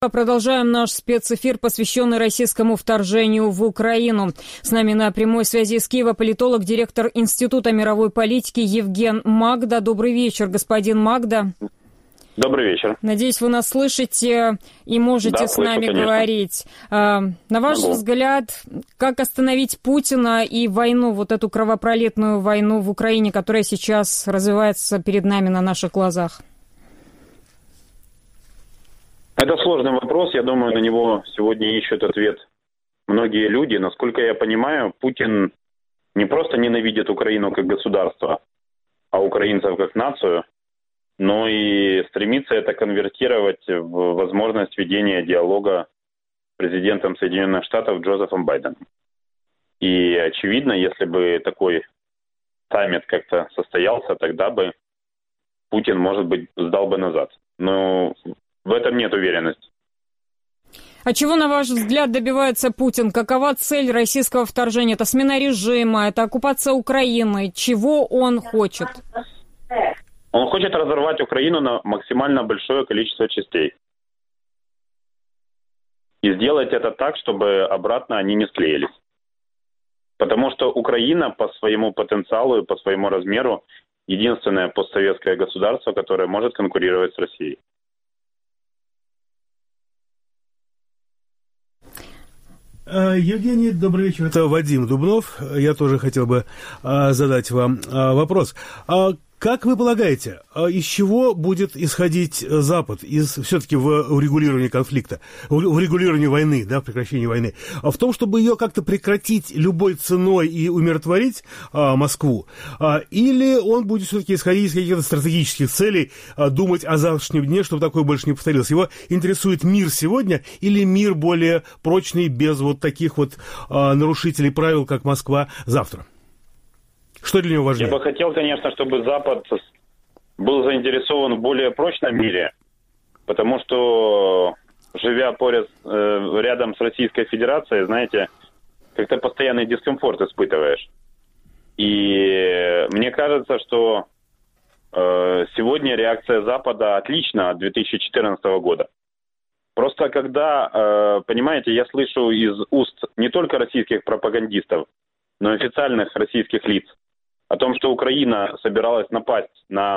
Продолжаем наш спецэфир, посвященный российскому вторжению в Украину. С нами на прямой связи из Киева политолог, директор Института мировой политики Евген Магда. Добрый вечер, господин Магда. Добрый вечер. Надеюсь, вы нас слышите и можете с нами говорить. На ваш взгляд, как остановить Путина и войну, вот эту кровопролитную войну в Украине, которая сейчас развивается перед нами на наших глазах? Это сложный вопрос. Я думаю, на него сегодня ищут ответ многие люди. Насколько я понимаю, Путин не просто ненавидит Украину как государство, а украинцев как нацию, но и стремится это конвертировать в возможность ведения диалога с президентом Соединенных Штатов Джозефом Байденом. И очевидно, если бы такой саммит как-то состоялся, тогда бы Путин, может быть, сдал бы назад. Но в этом нет уверенности. А чего, на ваш взгляд, добивается Путин? Какова цель российского вторжения? Это смена режима, это оккупация Украины. Чего он хочет? Он хочет разорвать Украину на максимально большое количество частей. И сделать это так, чтобы обратно они не склеились. Потому что Украина по своему потенциалу и по своему размеру единственное постсоветское государство, которое может конкурировать с Россией. Евгений, добрый вечер. Это Вадим Дубнов. Я тоже хотел бы задать вам вопрос. Как вы полагаете, из чего будет исходить Запад все-таки в урегулировании конфликта, в урегулировании войны, да, в прекращении войны? В том, чтобы ее как-то прекратить любой ценой и умиротворить Москву? Или он будет все-таки исходить из каких-то стратегических целей, думать о завтрашнем дне, чтобы такое больше не повторилось? Его интересует мир сегодня или мир более прочный, без вот таких вот нарушителей правил, как Москва, завтра? Что для него важнее? Я бы хотел, конечно, чтобы Запад был заинтересован в более прочном мире, потому что, живя рядом с Российской Федерацией, знаете, как-то постоянный дискомфорт испытываешь. И мне кажется, что сегодня реакция Запада отлична от 2014 года. Просто когда, понимаете, я слышу из уст не только российских пропагандистов, но и официальных российских лиц о том, что Украина собиралась напасть на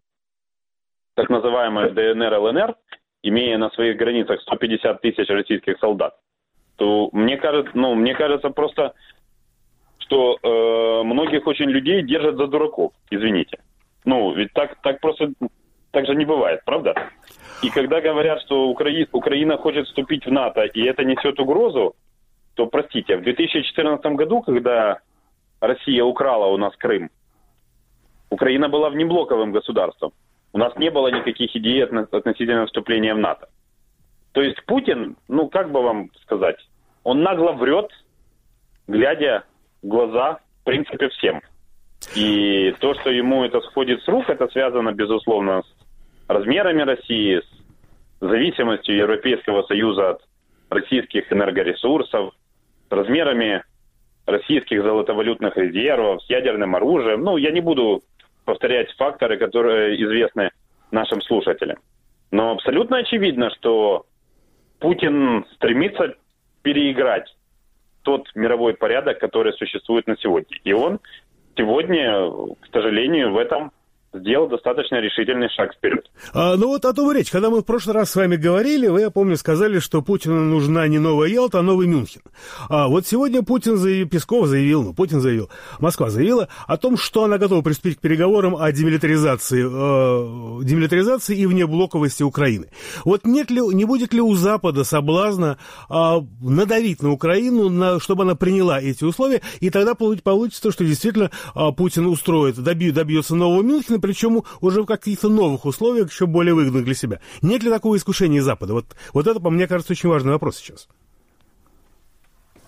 так называемую ДНР, ЛНР, имея на своих границах 150 тысяч российских солдат, то мне кажется просто, что многих очень людей держат за дураков, извините. Ведь так просто так же не бывает, правда? И когда говорят, что Украина хочет вступить в НАТО, и это несет угрозу, то, простите, в 2014 году, когда Россия украла у нас Крым, Украина была внеблоковым государством. У нас не было никаких идей относительно вступления в НАТО. То есть Путин, как бы вам сказать, он нагло врет, глядя в глаза, в принципе, всем. И то, что ему это сходит с рук, это связано, безусловно, с размерами России, с зависимостью Европейского Союза от российских энергоресурсов, с размерами российских золотовалютных резервов, с ядерным оружием. Я не буду повторять факторы, которые известны нашим слушателям. Но абсолютно очевидно, что Путин стремится переиграть тот мировой порядок, который существует на сегодня. И он сегодня, к сожалению, в этом сделал достаточно решительный шаг вперед. О том и речь. Когда мы в прошлый раз с вами говорили, вы, я помню, сказали, что Путину нужна не новая Ялта, а новый Мюнхен. Вот сегодня Путин заявил, Москва заявила о том, что она готова приступить к переговорам о демилитаризации и внеблоковости Украины. Вот не будет ли у Запада соблазна надавить на Украину, чтобы она приняла эти условия, и тогда получится, что действительно Путин добьется нового Мюнхена, причем уже в каких-то новых условиях, еще более выгодных для себя. Нет ли такого искушения Запада? Вот это, по мне кажется, очень важный вопрос сейчас.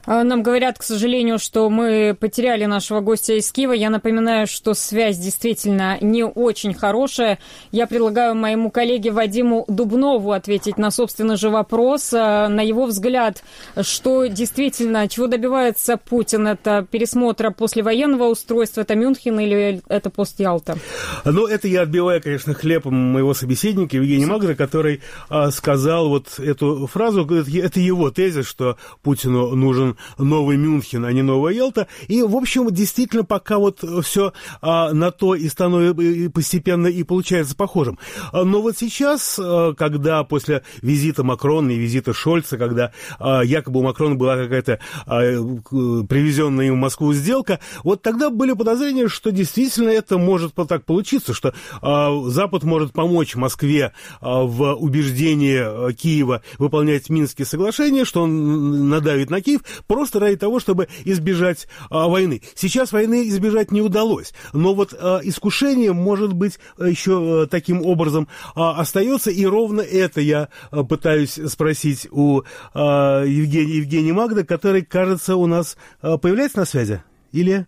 Нам говорят, к сожалению, что мы потеряли нашего гостя из Киева. Я напоминаю, что связь действительно не очень хорошая. Я предлагаю моему коллеге Вадиму Дубнову ответить на собственный же вопрос. На его взгляд, что действительно, чего добивается Путин? Это пересмотра послевоенного устройства, это Мюнхен или это пост Ялта? Ну, это я отбиваю, конечно, хлебом моего собеседника Евгения Магда, который сказал вот эту фразу. Это его тезис, что Путину нужен новый Мюнхен, а не новая Ялта. И, в общем, действительно, пока вот все на то и становится постепенно и получается похожим. Но вот сейчас, когда после визита Макрона и визита Шольца, когда якобы у Макрона была какая-то привезенная им в Москву сделка, вот тогда были подозрения, что действительно это может так получиться, что Запад может помочь Москве в убеждении Киева выполнять Минские соглашения, что он надавит на Киев, просто ради того, чтобы избежать войны. Сейчас войны избежать не удалось, но вот искушение, может быть, еще таким образом остается, и ровно это я пытаюсь спросить у Евгения Магда, который, кажется, у нас появляется на связи? Или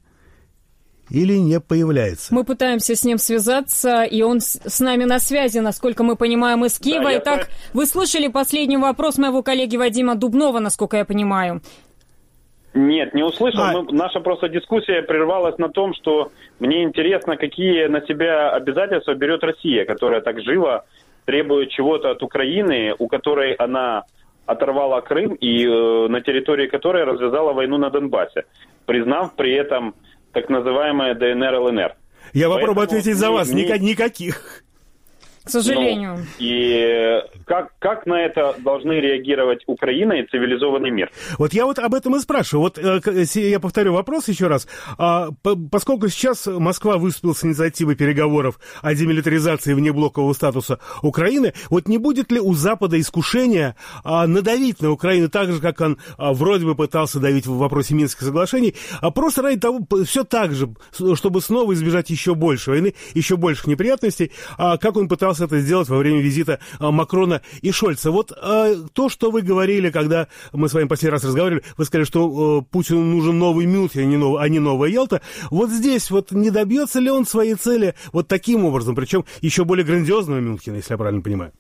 не появляется? Мы пытаемся с ним связаться, и он с нами на связи, насколько мы понимаем, из Киева. Да, Итак, вы слышали последний вопрос моего коллеги Вадима Дубнова, насколько я понимаю? Нет, не услышал. Наша просто дискуссия прервалась на том, что мне интересно, какие на себя обязательства берет Россия, которая так живо требует чего-то от Украины, у которой она оторвала Крым и на территории которой развязала войну на Донбассе, признав при этом так называемое ДНР, ЛНР. Я попробую ответить за вас. Никаких. К сожалению. Ну, и как на это должны реагировать Украина и цивилизованный мир? Вот я вот об этом и спрашиваю. Вот я повторю вопрос еще раз. Поскольку сейчас Москва выступила с инициативой переговоров о демилитаризации внеблокового статуса Украины, вот не будет ли у Запада искушения надавить на Украину так же, как он вроде бы пытался давить в вопросе Минских соглашений, просто ради того, все так же, чтобы снова избежать еще больше войны, еще больших неприятностей, как он пытался это сделать во время визита Макрона и Шольца. Вот то, что вы говорили, когда мы с вами последний раз разговаривали, вы сказали, что Путину нужен новый Мюнхен, а не новая Ялта. Вот здесь вот не добьется ли он своей цели вот таким образом, причем еще более грандиозного Мюнхена, если я правильно понимаю?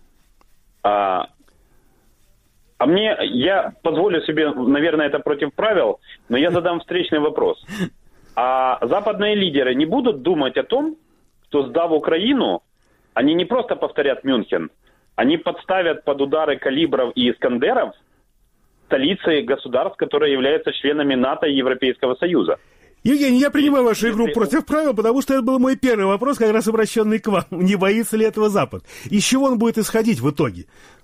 Я позволю себе, наверное, это против правил, но я задам встречный вопрос. А западные лидеры не будут думать о том, что, сдав Украину, они не просто повторят Мюнхен, они подставят под удары калибров и Искандеров столицы государств, которые являются членами НАТО и Европейского Союза. Евгений, я принимаю вашу игру против правил, потому что это был мой первый вопрос, как раз обращенный к вам. Не боится ли этого Запад? Из чего он будет исходить в итоге?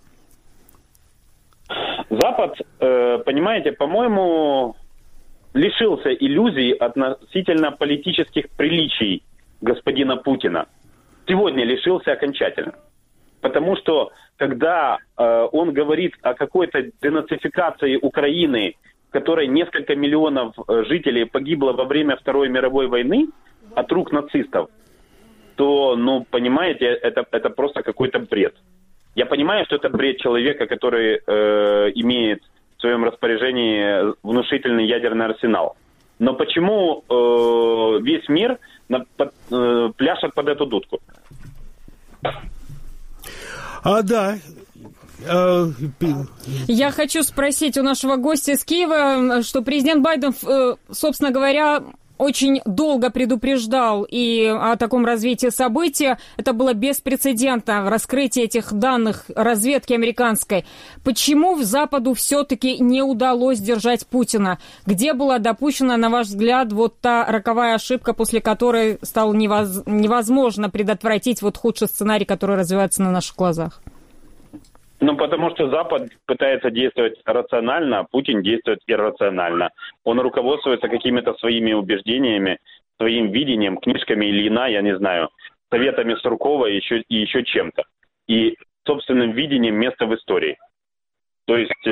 Запад, понимаете, по-моему, лишился иллюзий относительно политических приличий господина Путина. Сегодня лишился окончательно. Потому что, когда он говорит о какой-то денацификации Украины, в которой несколько миллионов жителей погибло во время Второй мировой войны от рук нацистов, то, понимаете, это просто какой-то бред. Я понимаю, что это бред человека, который имеет в своем распоряжении внушительный ядерный арсенал. Но почему весь мир пляшет под эту дудку? Да. Я хочу спросить у нашего гостя из Киева, что президент Байден, собственно говоря, очень долго предупреждал и о таком развитии событий. Это было беспрецедентно, раскрытие этих данных разведки американской. Почему Западу все-таки не удалось держать Путина? Где была допущена, на ваш взгляд, вот та роковая ошибка, после которой стало невозможно предотвратить вот худший сценарий, который развивается на наших глазах? Потому что Запад пытается действовать рационально, а Путин действует иррационально. Он руководствуется какими-то своими убеждениями, своим видением, книжками Ильина, я не знаю, советами Суркова и еще чем-то. И собственным видением места в истории. То есть,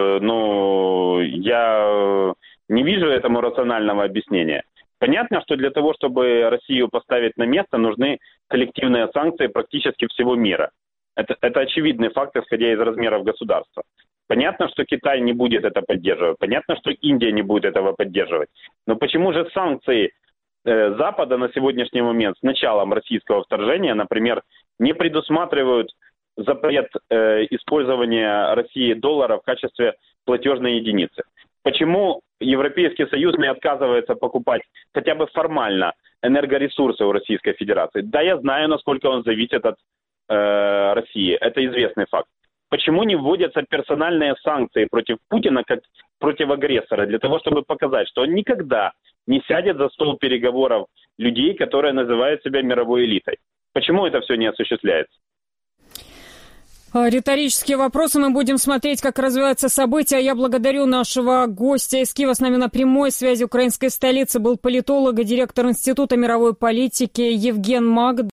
я не вижу этому рационального объяснения. Понятно, что для того, чтобы Россию поставить на место, нужны коллективные санкции практически всего мира. Это очевидный факт, исходя из размеров государства. Понятно, что Китай не будет это поддерживать. Понятно, что Индия не будет этого поддерживать. Но почему же санкции Запада на сегодняшний момент с началом российского вторжения, например, не предусматривают запрет использования России доллара в качестве платежной единицы? Почему Европейский Союз не отказывается покупать хотя бы формально энергоресурсы у Российской Федерации? Да, я знаю, насколько он зависит от России. Это известный факт. Почему не вводятся персональные санкции против Путина как против агрессора, для того, чтобы показать, что он никогда не сядет за стол переговоров людей, которые называют себя мировой элитой? Почему это все не осуществляется? Риторические вопросы. Мы будем смотреть, как развиваются события. Я благодарю нашего гостя из Киева. С нами на прямой связи украинской столицы был политолог и директор Института мировой политики Евген Маг.